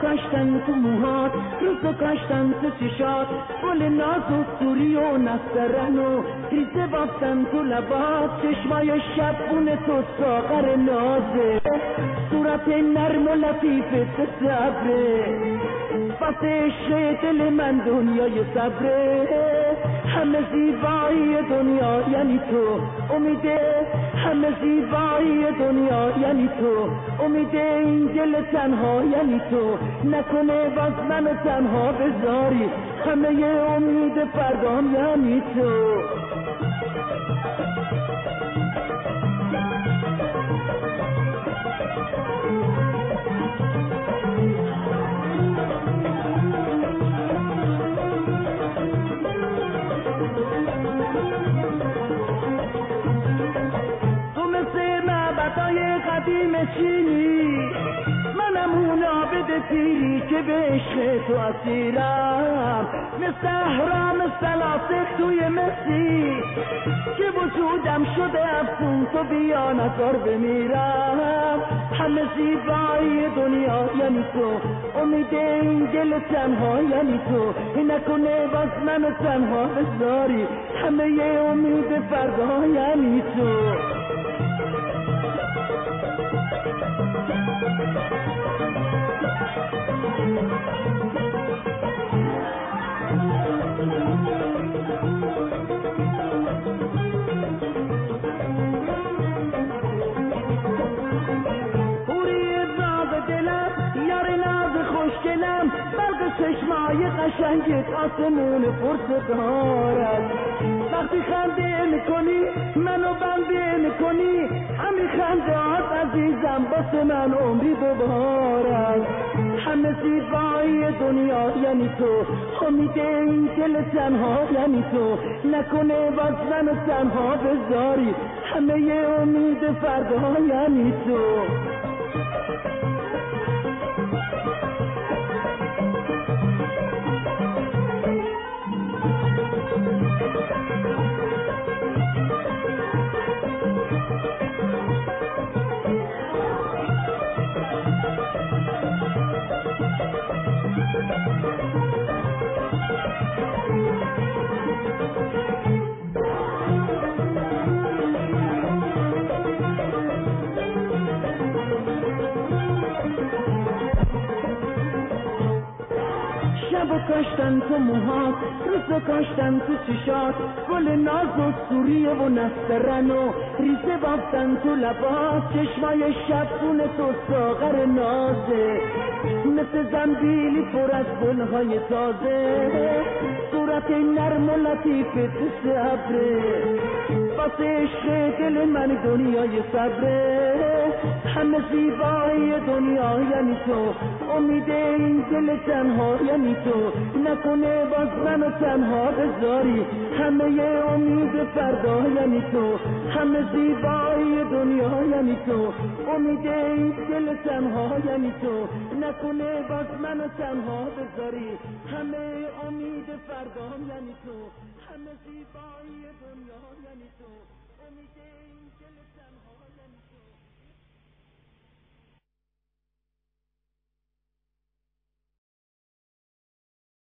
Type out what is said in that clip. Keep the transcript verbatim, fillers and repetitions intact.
کاشتن تو موهات، روزو کاشتن تو چشات، گل ناز و سوری و نسترن و ریزه بافتن تو لبات، چشمای شبون تو ساغر نازه، صورت نرم و لطیف تو صبره، واسه عشق دل من دنیای صبره، همه زیبایی دنیا یعنی تو، امیده همه زیبایی دنیا یعنی تو، امیده این دل تنها یعنی تو، نکنه باز منو تنها بذاری، همه امید فردام یعنی تو. قدیم چینی منم اون عابد پیری که به عشق تو اسیرم، مثل اهرام سلاسل توی مسی که وجودم شده افسون، تو بیا نظر بمیرم، همه زیبایی دنیا یعنی تو، امید این دل تنها یعنی تو، نکنه باز منو تنها بذاری، همه امید فردا یعنی تو. چشمای قشنگت آسمون پرتقالت، وقتی خنده میکنی منو بنده میکنی، همین خندهات عزیزم واسه من عمری دوبارت، همه زیبایی دنیا یعنی تو، امید این دل تنها یعنی تو، نکنه باز منو تنها بذاری، همه امید فردا یعنی تو. شبو کاشتن تو موهات، روزو کاشتن تو چشات، گل ناز و سوریه و نسترن و ریزه بافتن تو لبات، چشمای شبون تو ساغر نازه، مثل زنبیلی پر از گلهای تازه، صورت نرم و لطیف تو صبره، واسه عشق دل من دنیای صبره، همه زیبایی دنیا یعنی تو، امید این دل تنها یعنی تو، نکنه باز منو تنها بذاری، همه امید فردا یعنی تو، همه زیبایی دنیا یعنی تو، امید این دل تنها یعنی تو، نکنه باز منو تنها بذاری، همه امید فردا یعنی تو، همه زیبایی دنیا یعنی تو، امید این دل تنها یعنی تو.